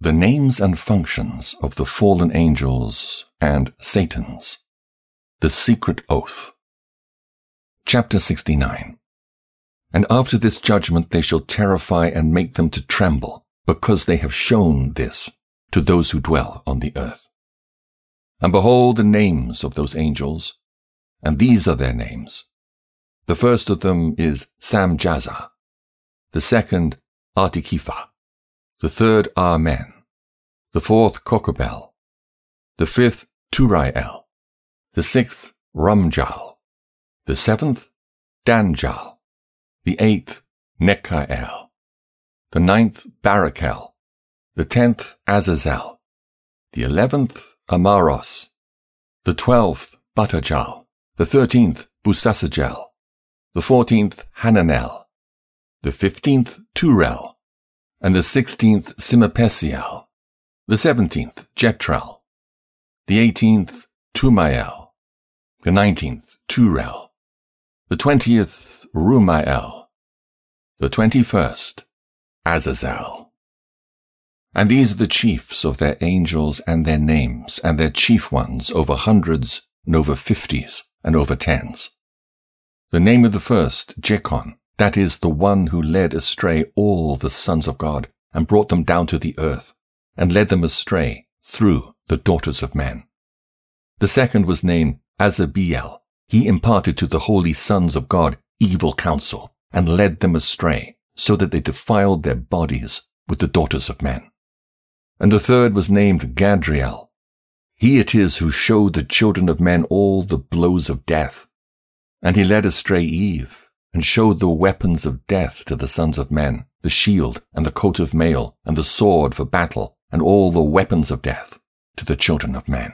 The names and functions of the fallen angels and Satan's. The secret oath. Chapter 69. And after this judgment they shall terrify and make them to tremble, because they have shown this to those who dwell on the earth. And behold the names of those angels, and these are their names. The first of them is Samjaza, the second Artikipha, the third Amen, the fourth Kokobel, the fifth Turiel, the sixth Ramjal, the seventh Danjal, the eighth Nekael, the ninth Barakel, the 10th Azazel, the 11th Amaros, the 12th Batajal, the 13th Busasajel, the 14th Hananel, the 15th Turel, and the 16th Simapesiel, the 17th Jetral, the 18th Tumael, the 19th Turel, the 20th Rumael, the 21st Azazel. And these are the chiefs of their angels and their names, and their chief ones over hundreds and over 50s and over 10s. The name of the first, Jekon, that is the one who led astray all the sons of God, and brought them down to the earth, and led them astray through the daughters of men. The second was named Azabiel. He imparted to the holy sons of God evil counsel, and led them astray, so that they defiled their bodies with the daughters of men. And the third was named Gadriel. He it is who showed the children of men all the blows of death. And he led astray Eve, and showed the weapons of death to the sons of men, the shield, and the coat of mail, and the sword for battle, and all the weapons of death to the children of men.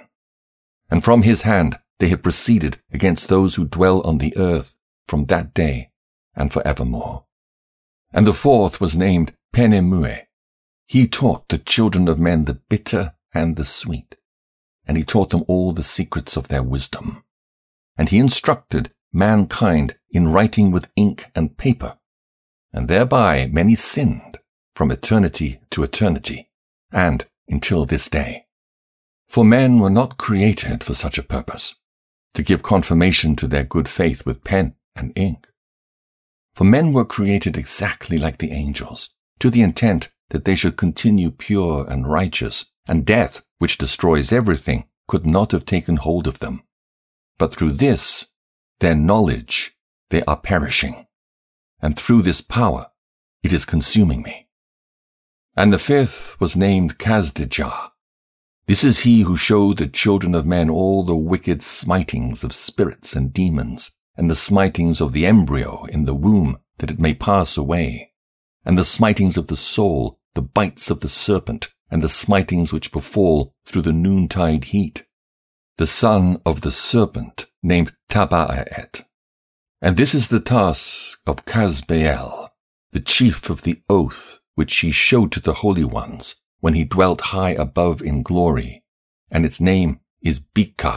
And from his hand they have proceeded against those who dwell on the earth from that day and for evermore. And the fourth was named Penemue. He taught the children of men the bitter and the sweet, and he taught them all the secrets of their wisdom. And he instructed mankind in writing with ink and paper, and thereby many sinned from eternity to eternity, and until this day. For men were not created for such a purpose, to give confirmation to their good faith with pen and ink. For men were created exactly like the angels, to the intent that they should continue pure and righteous, and death, which destroys everything, could not have taken hold of them. But through this, their knowledge, they are perishing, and through this power, it is consuming me. And the fifth was named Kazdijah. This is he who showed the children of men all the wicked smitings of spirits and demons, and the smitings of the embryo in the womb, that it may pass away, and the smitings of the soul, the bites of the serpent, and the smitings which befall through the noontide heat. The son of the serpent, named Tabaet. And this is the task of Kazbeel, the chief of the oath which he showed to the holy ones, when he dwelt high above in glory, and its name is Bika.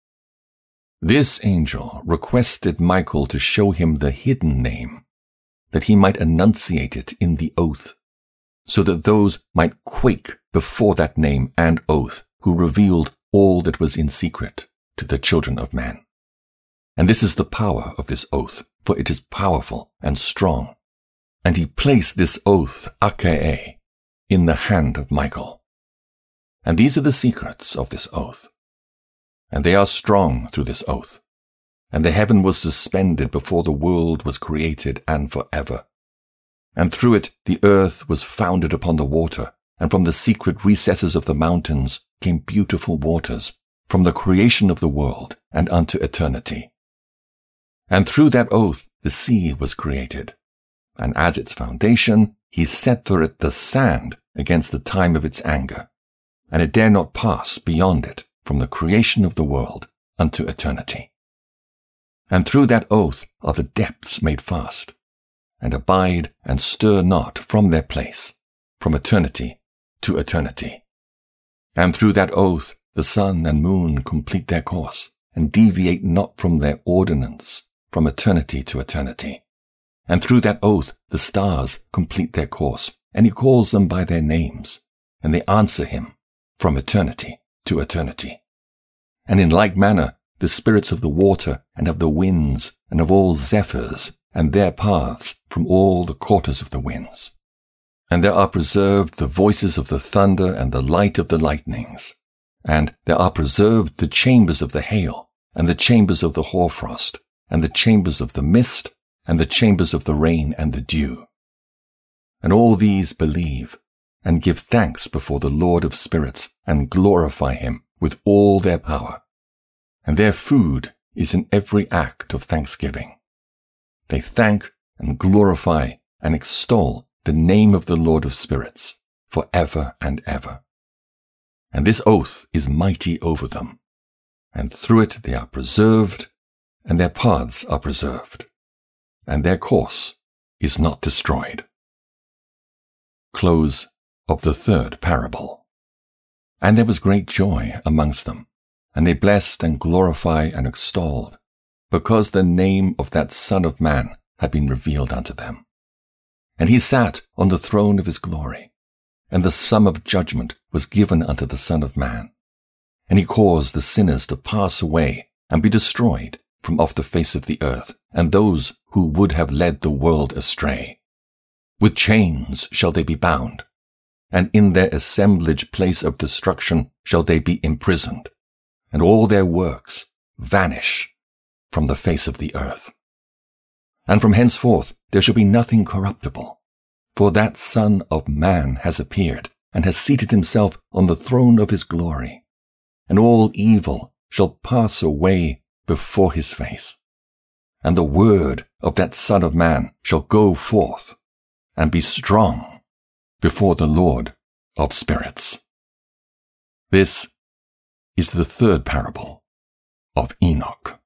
This angel requested Michael to show him the hidden name, that he might enunciate it in the oath, so that those might quake before that name and oath, who revealed all that was in secret to the children of men. And this is the power of this oath, for it is powerful and strong. And he placed this oath, Akee, in the hand of Michael. And these are the secrets of this oath. And they are strong through this oath. And the heaven was suspended before the world was created and forever. And through it the earth was founded upon the water, and from the secret recesses of the mountains came beautiful waters, from the creation of the world and unto eternity. And through that oath the sea was created, and as its foundation he set for it the sand against the time of its anger, and it dare not pass beyond it from the creation of the world unto eternity. And through that oath are the depths made fast, and abide and stir not from their place, from eternity to eternity. And through that oath the sun and moon complete their course, and deviate not from their ordinance, from eternity to eternity. And through that oath the stars complete their course, and he calls them by their names, and they answer him from eternity to eternity. And in like manner, the spirits of the water and of the winds and of all zephyrs and their paths from all the quarters of the winds. And there are preserved the voices of the thunder and the light of the lightnings. And there are preserved the chambers of the hail, and the chambers of the hoarfrost, and the chambers of the mist, and the chambers of the rain and the dew. And all these believe, and give thanks before the Lord of spirits, and glorify him with all their power. And their food is in every act of thanksgiving. They thank and glorify and extol the name of the Lord of spirits for ever and ever. And this oath is mighty over them, and through it they are preserved, and their paths are preserved, and their course is not destroyed. Close of the third parable. And there was great joy amongst them, and they blessed and glorified and extolled, because the name of that Son of Man had been revealed unto them. And he sat on the throne of his glory, and the sum of judgment was given unto the Son of Man. And he caused the sinners to pass away and be destroyed from off the face of the earth, and those who would have led the world astray. With chains shall they be bound, and in their assemblage place of destruction shall they be imprisoned, and all their works vanish from the face of the earth. And from henceforth there shall be nothing corruptible, for that Son of Man has appeared, and has seated himself on the throne of his glory, and all evil shall pass away before his face. And the word of that Son of Man shall go forth, and be strong before the Lord of spirits. This is the third parable of Enoch.